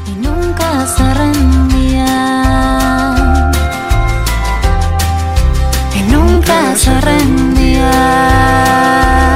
y nunca se rendía, y nunca se rendía,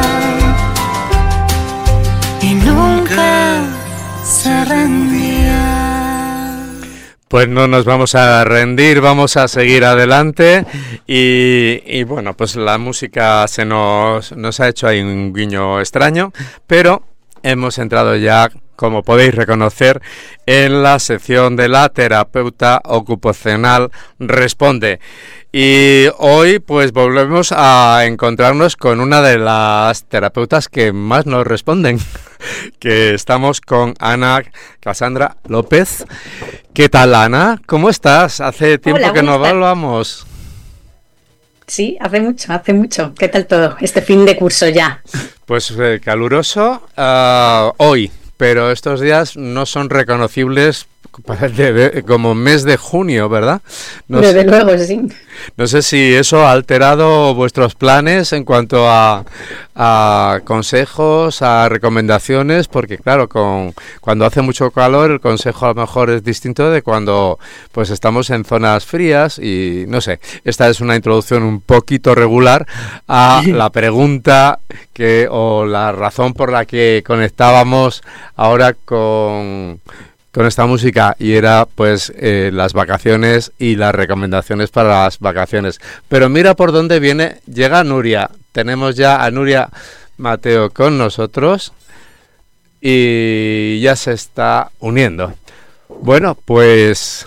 y nunca se rendía. Pues no nos vamos a rendir, vamos a seguir adelante y bueno, pues la música nos ha hecho ahí un guiño extraño, pero hemos entrado ya, como podéis reconocer, en la sección de la terapeuta ocupacional Responde. Y hoy pues volvemos a encontrarnos con una de las terapeutas que más nos responden, que estamos con Ana Cassandra López. ¿Qué tal, Ana? ¿Cómo estás? Hace tiempo que no hablamos. Sí, hace mucho. ¿Qué tal todo? Este fin de curso ya. Pues caluroso hoy, pero estos días no son reconocibles como mes de junio, ¿verdad? Desde luego, sí. No sé si eso ha alterado vuestros planes en cuanto a consejos, a recomendaciones, porque claro, cuando hace mucho calor el consejo a lo mejor es distinto de cuando pues estamos en zonas frías y no sé, esta es una introducción un poquito regular a la pregunta o la razón por la que conectábamos ahora con esta música, y era pues las vacaciones y las recomendaciones para las vacaciones. Pero mira por dónde llega Nuria. Tenemos ya a Nuria Mateo con nosotros y ya se está uniendo. Bueno, pues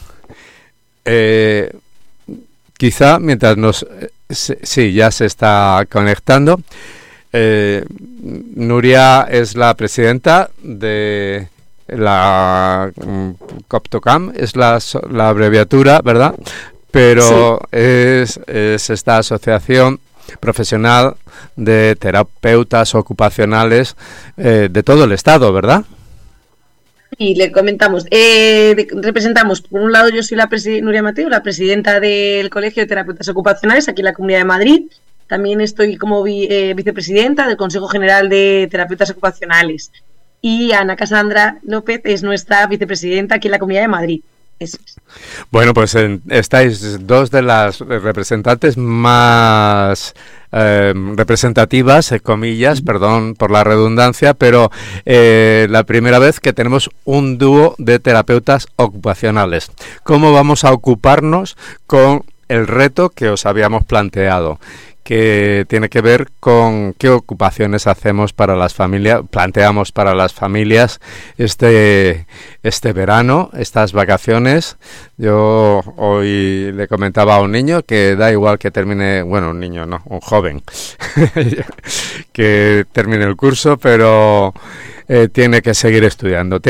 quizá mientras sí, ya se está conectando. Nuria es la presidenta de la COPTOCAM, es la abreviatura, ¿verdad? Pero sí, es esta asociación profesional de terapeutas ocupacionales de todo el estado, ¿verdad? Y le comentamos, representamos, por un lado yo soy Nuria Mateo, la presidenta del Colegio de Terapeutas Ocupacionales aquí en la Comunidad de Madrid. También estoy como vicepresidenta del Consejo General de Terapeutas Ocupacionales. Y Ana Cassandra López es nuestra vicepresidenta aquí en la Comunidad de Madrid. Eso es. Bueno, pues estáis dos de las representantes más representativas, comillas, perdón por la redundancia, pero la primera vez que tenemos un dúo de terapeutas ocupacionales. ¿Cómo vamos a ocuparnos con el reto que os habíamos planteado? Que tiene que ver con qué ocupaciones hacemos para las familias, planteamos para las familias este verano, estas vacaciones. Yo hoy le comentaba a un niño que da igual que termine, bueno, un niño no, un joven, que termine el curso, pero tiene que seguir estudiando.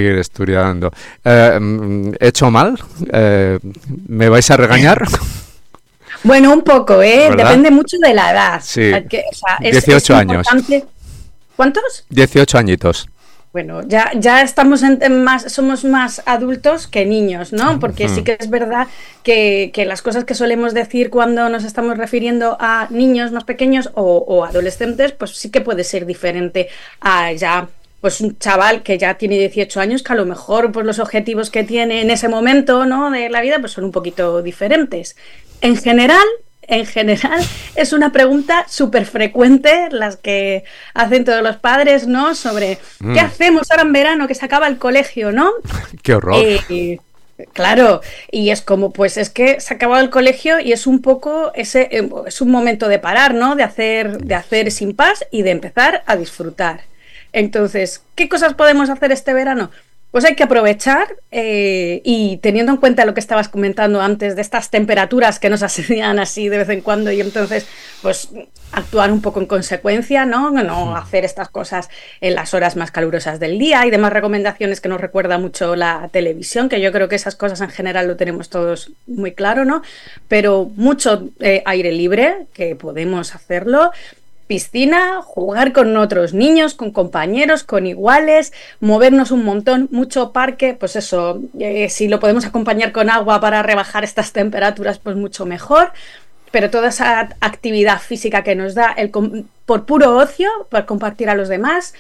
¿He hecho mal? ¿Me vais a regañar? Bueno, un poco, ¿verdad? Depende mucho de la edad. Sí, o sea, 18 años. ¿Cuántos? 18 añitos. Bueno, ya estamos somos más adultos que niños, ¿no? Porque sí que es verdad que las cosas que solemos decir cuando nos estamos refiriendo a niños más pequeños o adolescentes, pues sí que puede ser diferente a ya pues un chaval que ya tiene 18 años, que a lo mejor pues los objetivos que tiene en ese momento, ¿no?, de la vida pues son un poquito diferentes. En general es una pregunta súper frecuente las que hacen todos los padres, ¿no?, sobre ¿qué hacemos ahora en verano que se acaba el colegio, ¿no? ¡Qué horror! Claro, y es como, pues es que se ha acabado el colegio y es un poco es un momento de parar, ¿no?, de hacer sin paz y de empezar a disfrutar. Entonces, ¿qué cosas podemos hacer este verano? Pues hay que aprovechar y teniendo en cuenta lo que estabas comentando antes de estas temperaturas que nos asedian así de vez en cuando y entonces pues actuar un poco en consecuencia, no hacer estas cosas en las horas más calurosas del día y demás recomendaciones que nos recuerda mucho la televisión, que yo creo que esas cosas en general lo tenemos todos muy claro, ¿no? Pero mucho aire libre, que podemos hacerlo. Piscina, jugar con otros niños, con compañeros, con iguales, movernos un montón, mucho parque, pues eso, si lo podemos acompañar con agua para rebajar estas temperaturas, pues mucho mejor, pero toda esa actividad física que nos da por puro ocio, por compartir a los demás,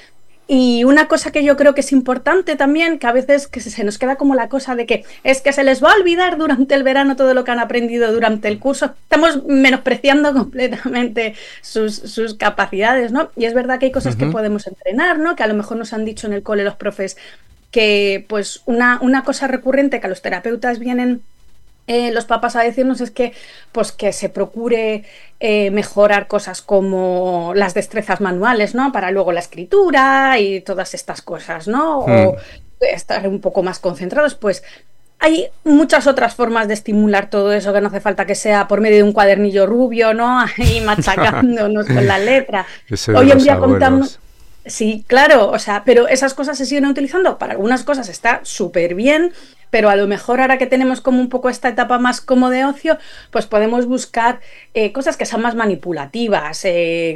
Y una cosa que yo creo que es importante también, que a veces que se nos queda como la cosa de que es que se les va a olvidar durante el verano todo lo que han aprendido durante el curso. Estamos menospreciando completamente sus capacidades, ¿no? Y es verdad que hay cosas que podemos entrenar, ¿no? Que a lo mejor nos han dicho en el cole los profes que pues una cosa recurrente que a los terapeutas vienen los papás a decirnos es que, pues, que se procure mejorar cosas como las destrezas manuales, ¿no? Para luego la escritura y todas estas cosas, ¿no? O estar un poco más concentrados, pues hay muchas otras formas de estimular todo eso, que no hace falta que sea por medio de un cuadernillo rubio, ¿no? Ahí machacándonos con la letra. Hoy en día contamos... Sí, claro, o sea, pero esas cosas se siguen utilizando. Para algunas cosas está súper bien, pero a lo mejor ahora que tenemos como un poco esta etapa más como de ocio, pues podemos buscar cosas que sean más manipulativas,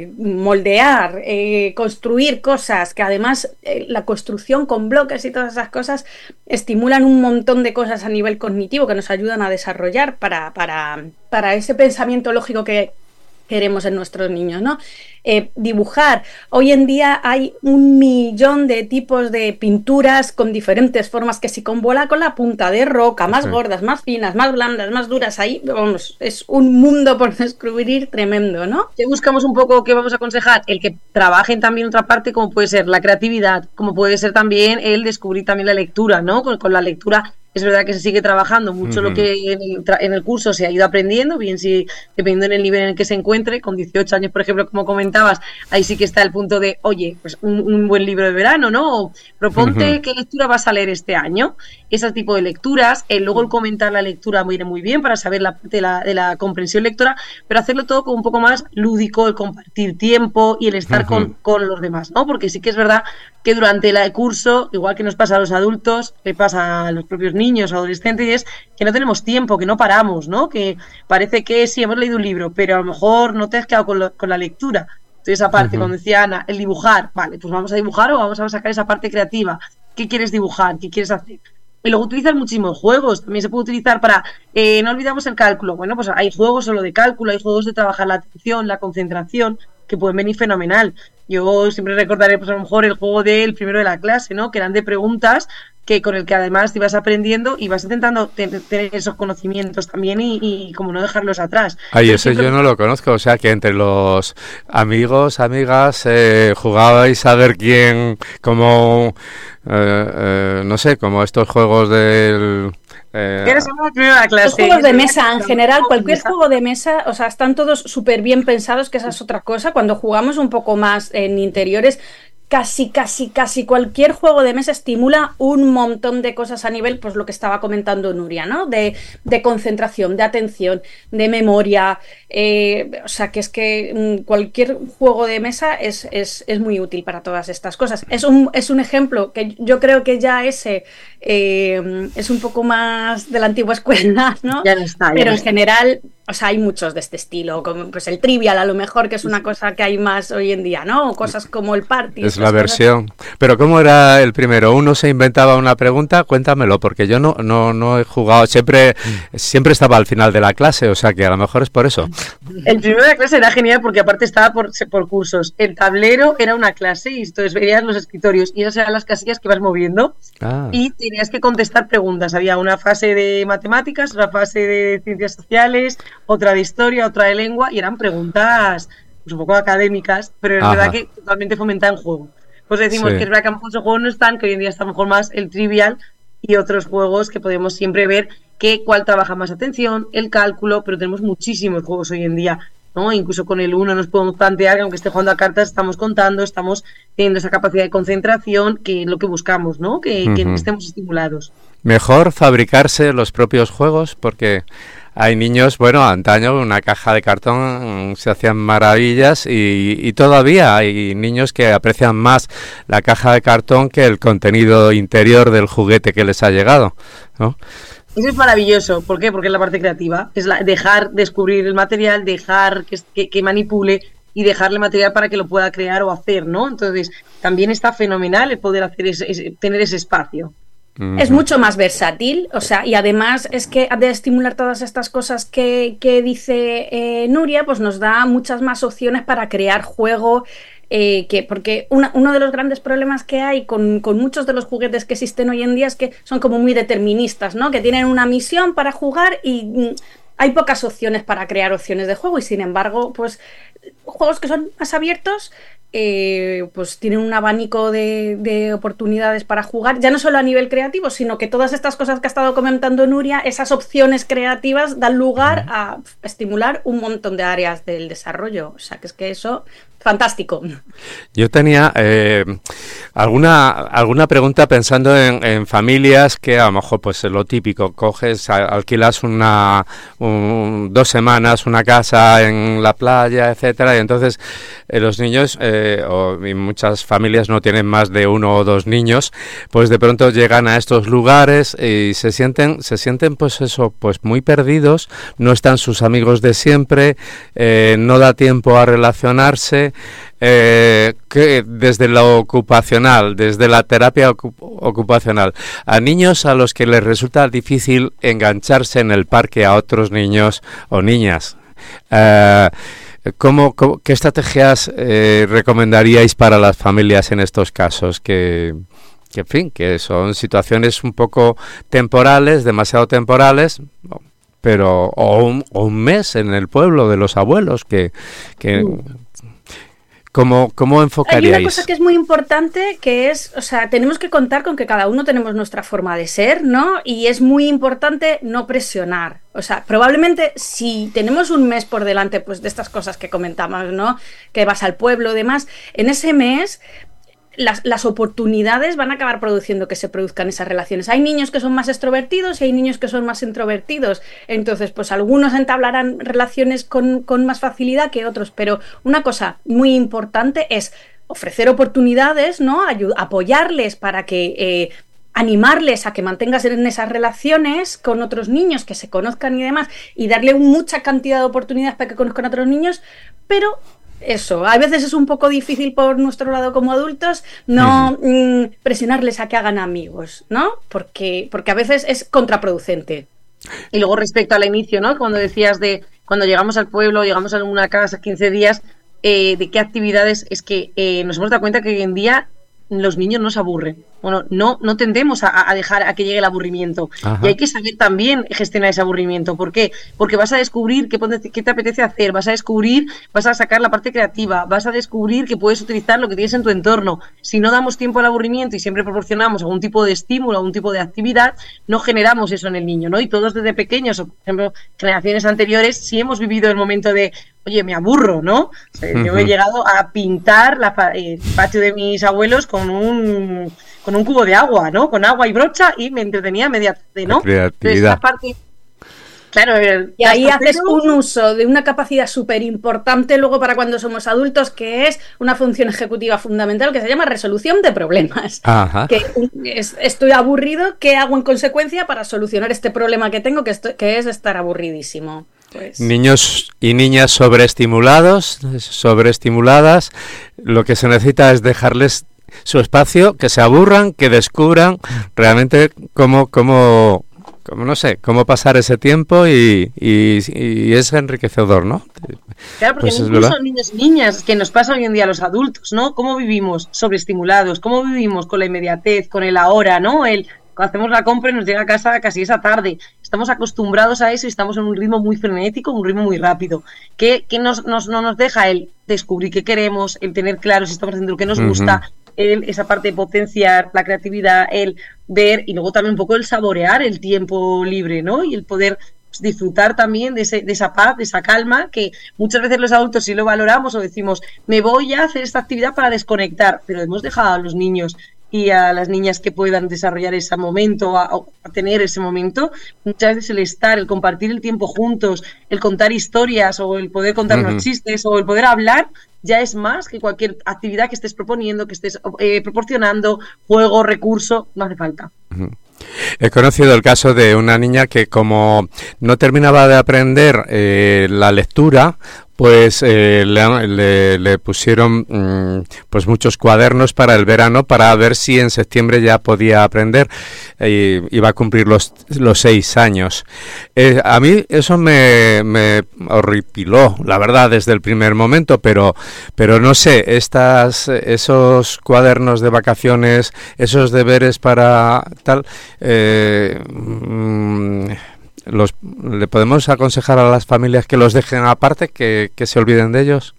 moldear, construir cosas, que además la construcción con bloques y todas esas cosas estimulan un montón de cosas a nivel cognitivo que nos ayudan a desarrollar para ese pensamiento lógico que queremos en nuestros niños, ¿no? Dibujar. Hoy en día hay 1.000.000 de tipos de pinturas con diferentes formas, que si con bola, con la punta de roca, más gordas, más finas, más blandas, más duras, ahí, vamos, es un mundo por descubrir tremendo, ¿no? ¿Qué buscamos un poco, qué vamos a aconsejar? El que trabajen también otra parte, como puede ser la creatividad, como puede ser también el descubrir también la lectura, ¿no? Con la lectura es verdad que se sigue trabajando mucho lo que en el curso se ha ido aprendiendo, bien si dependiendo del nivel en el que se encuentre. Con 18 años, por ejemplo, como comentabas, ahí sí que está el punto de, oye, pues un buen libro de verano, ¿no? O proponte qué lectura vas a leer este año, ese tipo de lecturas. Luego el comentar la lectura viene muy bien para saber de la comprensión lectora, pero hacerlo todo como un poco más lúdico, el compartir tiempo y el estar con los demás, ¿no? Porque sí que es verdad que durante el curso, igual que nos pasa a los adultos, le pasa a los propios niños, adolescentes, que no tenemos tiempo, que no paramos, ¿no? Que parece que sí, hemos leído un libro, pero a lo mejor no te has quedado con la lectura. Entonces, aparte, cuando decía Ana, el dibujar, vale, pues vamos a dibujar o vamos a sacar esa parte creativa. ¿Qué quieres dibujar? ¿Qué quieres hacer? Y luego utilizar muchísimos juegos, también se puede utilizar para, no olvidamos el cálculo, bueno, pues hay juegos solo de cálculo, hay juegos de trabajar la atención, la concentración, que pueden venir fenomenal. Yo siempre recordaré, pues a lo mejor el juego del primero de la clase, ¿no? Que eran de preguntas, que con el que además te ibas aprendiendo y vas intentando tener esos conocimientos también y como no dejarlos atrás. Ay, eso yo no lo conozco, o sea que entre los amigos, amigas, jugabais a ver quién, como, no sé, como estos juegos del... ¿Quieres hablar primero de la clase? Los juegos de mesa, en general, cualquier juego de mesa, o sea, están todos súper bien pensados, que esa es otra cosa. Cuando jugamos un poco más en interiores, casi cualquier juego de mesa estimula un montón de cosas a nivel, pues lo que estaba comentando Nuria, ¿no? De concentración, de atención, de memoria. O sea, que es que cualquier juego de mesa es muy útil para todas estas cosas. Es un ejemplo que yo creo que ya ese es un poco más de la antigua escuela, ¿no? Ya no está. Pero en general, o sea, hay muchos de este estilo, como pues el Trivial, a lo mejor, que es una cosa que hay más hoy en día, ¿no? O cosas como el Party. Es la versión. Pero ¿cómo era el primero? ¿Uno se inventaba una pregunta? Cuéntamelo, porque yo no he jugado, siempre estaba al final de la clase, o sea que a lo mejor es por eso. El primero de la clase era genial porque aparte estaba por cursos. El tablero era una clase y entonces veías los escritorios y esas eran las casillas que vas moviendo y tenías que contestar preguntas. Había una fase de matemáticas, otra fase de ciencias sociales, otra de historia, otra de lengua y eran preguntas pues, un poco académicas, pero es verdad que totalmente fomentaban juego. Pues decimos que es verdad que muchos juegos no están, que hoy en día está mejor más el Trivial y otros juegos que podemos siempre ver cuál trabaja más atención, el cálculo, pero tenemos muchísimos juegos hoy en día, ¿no? Incluso con el 1 nos podemos plantear que aunque esté jugando a cartas estamos contando, estamos teniendo esa capacidad de concentración, que es lo que buscamos, ¿no? Que estemos estimulados. Mejor fabricarse los propios juegos porque hay niños, bueno, antaño una caja de cartón se hacían maravillas y todavía hay niños que aprecian más la caja de cartón que el contenido interior del juguete que les ha llegado, ¿no? Eso es maravilloso. ¿Por qué? Porque es la parte creativa. Es dejar descubrir el material, dejar que manipule y dejarle material para que lo pueda crear o hacer, ¿no? Entonces, también está fenomenal el poder hacer tener ese espacio. Es mucho más versátil, o sea, y además es que de estimular todas estas cosas que dice Nuria, pues nos da muchas más opciones para crear juego Porque uno de los grandes problemas que hay con muchos de los juguetes que existen hoy en día es que son como muy deterministas, ¿no? Que tienen una misión para jugar y hay pocas opciones para crear opciones de juego y sin embargo, pues juegos que son más abiertos pues tienen un abanico de oportunidades para jugar, ya no solo a nivel creativo, sino que todas estas cosas que ha estado comentando Nuria, esas opciones creativas dan lugar a estimular un montón de áreas del desarrollo. O sea, que es que eso, fantástico. Yo tenía alguna pregunta pensando en familias que a lo mejor pues es lo típico, alquilas 2 semanas una casa en la playa, etcétera, y entonces los niños y muchas familias no tienen más de 1 o 2 niños, pues de pronto llegan a estos lugares y se sienten pues eso, pues muy perdidos, no están sus amigos de siempre, no da tiempo a relacionarse. Que desde lo ocupacional, desde la terapia ocupacional, a niños a los que les resulta difícil engancharse en el parque a otros niños o niñas, ¿qué estrategias recomendaríais para las familias en estos casos? Que en fin, que son situaciones un poco temporales, demasiado temporales, pero o un mes en el pueblo de los abuelos que ¿Cómo enfocaríais? Hay una cosa que es muy importante, que es, o sea, tenemos que contar con que cada uno tenemos nuestra forma de ser, ¿no? Y es muy importante no presionar. O sea, probablemente si tenemos un mes por delante, pues de estas cosas que comentamos, ¿no? Que vas al pueblo y demás, en ese mes las oportunidades van a acabar produciendo que se produzcan esas relaciones. Hay niños que son más extrovertidos y hay niños que son más introvertidos. Entonces, pues algunos entablarán relaciones con más facilidad que otros. Pero una cosa muy importante es ofrecer oportunidades, ¿no? Apoyarles para que animarles a que mantengas en esas relaciones con otros niños, que se conozcan y demás, y darle mucha cantidad de oportunidades para que conozcan a otros niños, pero eso, a veces es un poco difícil por nuestro lado como adultos no presionarles a que hagan amigos, ¿no? Porque a veces es contraproducente. Y luego respecto al inicio, ¿no? Cuando decías de cuando llegamos al pueblo, llegamos a una casa 15 días, de qué actividades, es que nos hemos dado cuenta que hoy en día los niños no se aburren. Bueno, no tendemos a dejar a que llegue el aburrimiento. Ajá. Y hay que saber también gestionar ese aburrimiento. ¿Por qué? Porque vas a descubrir qué te apetece hacer, vas a sacar la parte creativa, vas a descubrir que puedes utilizar lo que tienes en tu entorno. Si no damos tiempo al aburrimiento y siempre proporcionamos algún tipo de estímulo, algún tipo de actividad, no generamos eso en el niño, ¿no? Y todos desde pequeños, o por ejemplo, generaciones anteriores, sí hemos vivido el momento de oye, me aburro, ¿no? O sea, yo he llegado a pintar el patio de mis abuelos con un cubo de agua, ¿no? Con agua y brocha y me entretenía media tarde, ¿no? Creatividad. Entonces, esa parte, claro, y ahí haces un uso de una capacidad súper importante luego para cuando somos adultos, que es una función ejecutiva fundamental que se llama resolución de problemas. Ajá. Que estoy aburrido, ¿qué hago en consecuencia para solucionar este problema que tengo, que es estar aburridísimo? Pues... Niños y niñas sobreestimuladas, lo que se necesita es dejarles su espacio, que se aburran, que descubran realmente cómo no sé, cómo pasar ese tiempo y es enriquecedor, ¿no? Claro, porque pues incluso niños y niñas, que nos pasa hoy en día a los adultos, ¿no? ¿Cómo vivimos sobreestimulados? ¿Cómo vivimos con la inmediatez, con el ahora, ¿no? Cuando hacemos la compra y nos llega a casa casi esa tarde. Estamos acostumbrados a eso y estamos en un ritmo muy frenético, un ritmo muy rápido. ¿Qué no nos deja el descubrir qué queremos, el tener claro si estamos haciendo lo que nos gusta, esa parte de potenciar la creatividad, el ver y luego también un poco el saborear el tiempo libre, ¿no? Y el poder disfrutar también de esa paz, de esa calma, que muchas veces los adultos sí lo valoramos o decimos, me voy a hacer esta actividad para desconectar, pero hemos dejado a los niños y a las niñas que puedan desarrollar ese momento, a tener ese momento, muchas veces el estar, el compartir el tiempo juntos, el contar historias o el poder contar unos chistes o el poder hablar, ya es más que cualquier actividad que estés proponiendo, que estés proporcionando, juego, recurso, no hace falta. He conocido el caso de una niña que como no terminaba de aprender la lectura, pues le pusieron pues muchos cuadernos para el verano para ver si en septiembre ya podía aprender. Iba a cumplir los 6 años. A mí eso me horripiló, la verdad, desde el primer momento, pero no sé, esos cuadernos de vacaciones, esos deberes para tal, ¿le podemos aconsejar a las familias que los dejen aparte, que se olviden de ellos?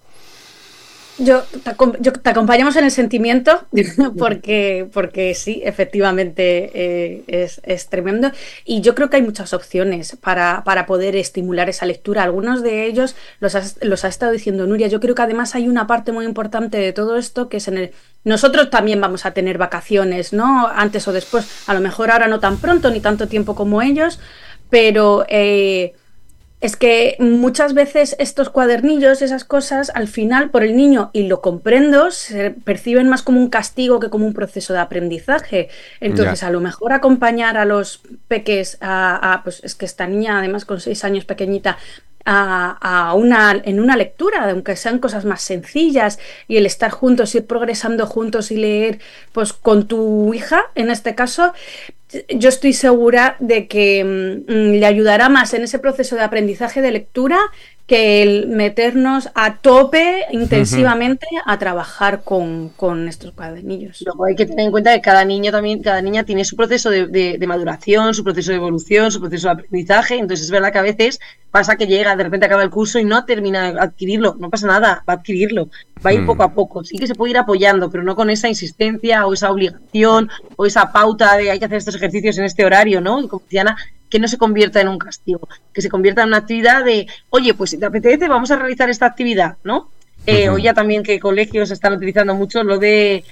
Yo te acompañamos en el sentimiento porque sí, efectivamente es tremendo, y yo creo que hay muchas opciones para poder estimular esa lectura. Algunos de ellos los ha estado diciendo Nuria. Yo creo que además hay una parte muy importante de todo esto que es nosotros también vamos a tener vacaciones, ¿no? Antes o después, a lo mejor ahora no tan pronto ni tanto tiempo como ellos, pero es que muchas veces estos cuadernillos, esas cosas, al final, por el niño, y lo comprendo, se perciben más como un castigo que como un proceso de aprendizaje. Entonces, a lo mejor acompañar a los peques, pues es que esta niña, además con 6 años pequeñita, en una lectura, aunque sean cosas más sencillas, y el estar juntos, ir progresando juntos y leer pues con tu hija, en este caso, yo estoy segura de que le ayudará más en ese proceso de aprendizaje de lectura que el meternos a tope intensivamente a trabajar con estos cuadernillos. Luego hay que tener en cuenta que cada niña tiene su proceso de maduración, su proceso de evolución, su proceso de aprendizaje. Entonces es verdad que a veces pasa que llega, de repente acaba el curso y no termina de adquirirlo. No pasa nada, va a adquirirlo. Va a ir poco a poco. Sí que se puede ir apoyando, pero no con esa insistencia o esa obligación o esa pauta de hay que hacer estos ejercicios en este horario, ¿no? Y como decía Ana, que no se convierta en un castigo, que se convierta en una actividad de, oye, pues si te apetece, vamos a realizar esta actividad, ¿no? O ya también que colegios están utilizando mucho lo de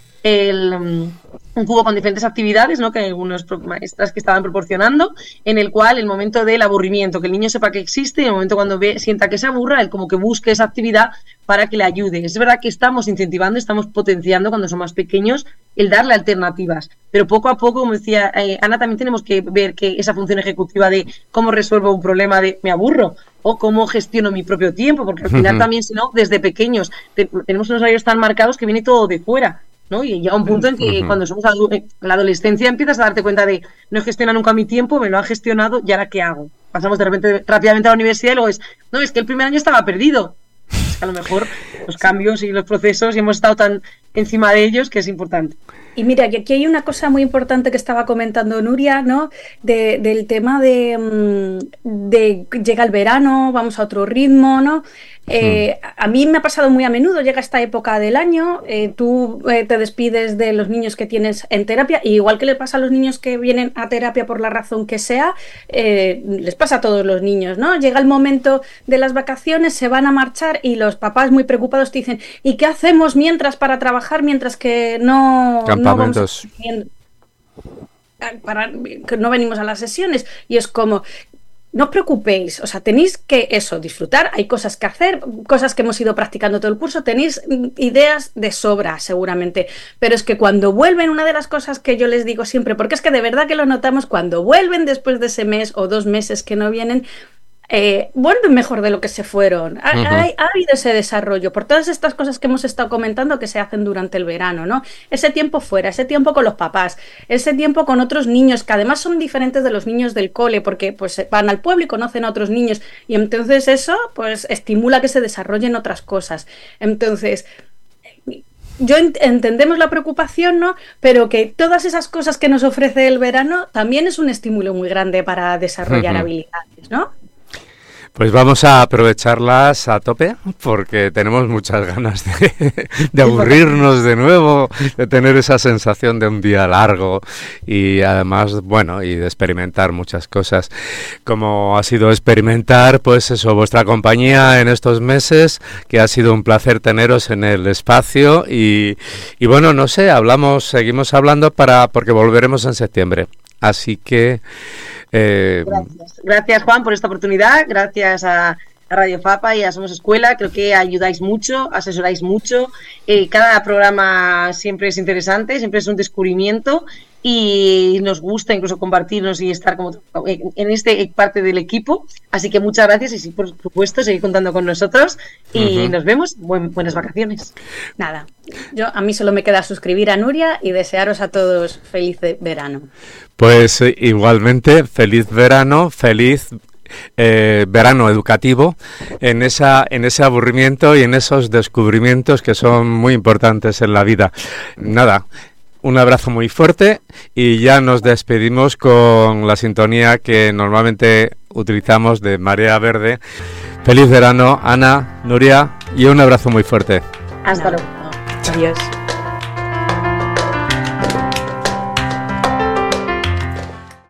un cubo con diferentes actividades, ¿no? Que algunas maestras que estaban proporcionando, en el cual el momento del aburrimiento, que el niño sepa que existe, y el momento cuando sienta que se aburra, él como que busque esa actividad para que le ayude. Es verdad que estamos incentivando, estamos potenciando cuando son más pequeños el darle alternativas, pero poco a poco, como decía Ana, también tenemos que ver que esa función ejecutiva de cómo resuelvo un problema de me aburro o cómo gestiono mi propio tiempo, porque al final también, si no, desde pequeños tenemos unos horarios tan marcados que viene todo de fuera, ¿no? Y llega un punto en que cuando somos en la adolescencia empiezas a darte cuenta de no he gestionado nunca mi tiempo, me lo han gestionado y ahora ¿qué hago? Pasamos de repente rápidamente a la universidad y luego es que el primer año estaba perdido. Es que a lo mejor los cambios y los procesos y hemos estado tan encima de ellos que es importante. Y mira, que aquí hay una cosa muy importante que estaba comentando Nuria, ¿no? Del tema de llega el verano, vamos a otro ritmo, ¿no? A mí me ha pasado muy a menudo, llega esta época del año, tú te despides de los niños que tienes en terapia, y igual que le pasa a los niños que vienen a terapia por la razón que sea, les pasa a todos los niños, ¿no? Llega el momento de las vacaciones, se van a marchar y los papás muy preocupados te dicen, ¿y qué hacemos mientras para trabajar, mientras que no campamentos? Que no venimos a las sesiones? Y es como, no os preocupéis, o sea, tenéis que disfrutar, hay cosas que hacer, cosas que hemos ido practicando todo el curso, tenéis ideas de sobra seguramente, pero es que cuando vuelven, una de las cosas que yo les digo siempre, porque es que de verdad que lo notamos, cuando vuelven después de ese mes o 2 meses que no vienen, vuelven mejor de lo que se fueron. Ha habido ese desarrollo por todas estas cosas que hemos estado comentando que se hacen durante el verano, ¿no? Ese tiempo fuera, ese tiempo con los papás, ese tiempo con otros niños que además son diferentes de los niños del cole, porque pues van al pueblo y conocen a otros niños, y entonces eso pues estimula que se desarrollen otras cosas. Entonces, entendemos la preocupación, ¿no? Pero que todas esas cosas que nos ofrece el verano también es un estímulo muy grande para desarrollar habilidades, ¿no? Pues vamos a aprovecharlas a tope, porque tenemos muchas ganas de aburrirnos de nuevo, de tener esa sensación de un día largo y además, bueno, y de experimentar muchas cosas. Como ha sido experimentar, pues eso, vuestra compañía en estos meses, que ha sido un placer teneros en el espacio y bueno, no sé, seguimos hablando porque volveremos en septiembre. Así que... Gracias Juan por esta oportunidad, gracias a Radio Fapa y a Somos Escuela, creo que ayudáis mucho, asesoráis mucho, cada programa siempre es interesante, siempre es un descubrimiento y nos gusta incluso compartirnos y estar como en este parte del equipo. Así que muchas gracias y sí, por supuesto, seguir contando con nosotros y nos vemos. Buenas vacaciones. Nada, a mí solo me queda suscribir a Nuria y desearos a todos feliz verano. Pues igualmente, feliz verano, feliz verano educativo en ese aburrimiento y en esos descubrimientos que son muy importantes en la vida. Nada, un abrazo muy fuerte y ya nos despedimos con la sintonía que normalmente utilizamos de Marea Verde. Feliz verano, Ana, Nuria, y un abrazo muy fuerte. Hasta luego. Adiós.